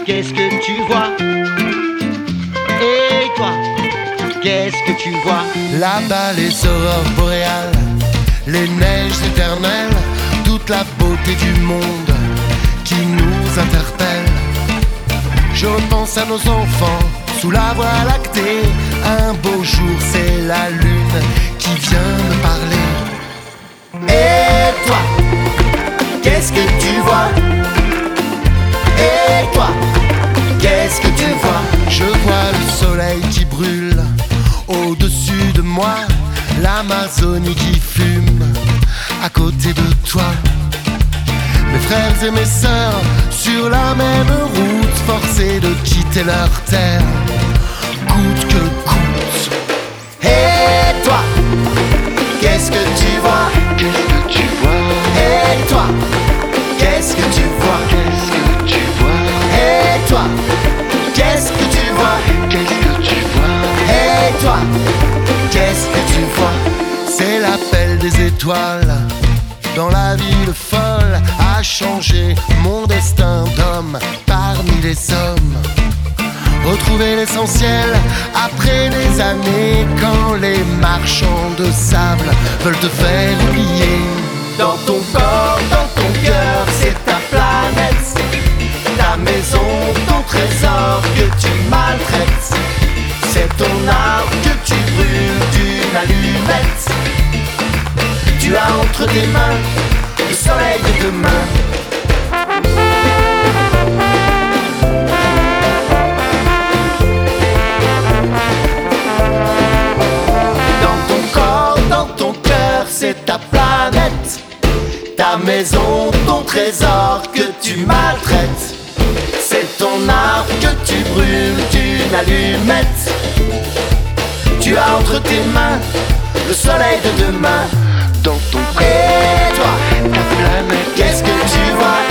qu'est-ce que tu vois? Et toi, qu'est-ce que tu vois? Là-bas les aurores boréales, les neiges éternelles, toute la beauté du monde qui nous interpelle. Je repense à nos enfants sous la voie lactée. Un beau jour c'est la lune qui vient me parler. Et toi, qu'est-ce que tu vois? Et toi, qu'est-ce que tu vois? Je vois le soleil qui brûle au-dessus de moi, l'Amazonie qui fume à côté de toi. Mes frères et mes sœurs sur la même route, forcés de quitter leur terre, coûte que coûte. Et toi, qu'est-ce que tu vois? Qu'est-ce que tu vois? Et toi, qu'est-ce que tu vois? Qu'est-ce que tu vois? Et toi, qu'est-ce que tu vois? Qu'est-ce que tu vois? Et toi, qu'est-ce que tu vois? C'est l'appel des étoiles dans la ville folle, a changé mon destin d'homme parmi les hommes. Retrouver l'essentiel après des années, quand les marchands de sable veulent te faire oublier. Dans ton corps, dans ton cœur, c'est ta planète, ta maison, ton trésor que tu maltraites. C'est ton art que tu brûles d'une allumette. Tu as entre tes mains le soleil de demain. Dans ton corps, dans ton cœur, c'est ta planète, ta maison, ton trésor que tu maltraites. C'est ton art que tu brûles d'une allumette. Tu as entre tes mains le soleil de demain. Dans ton corps, Et toi, ta planète, qu'est-ce que tu vois?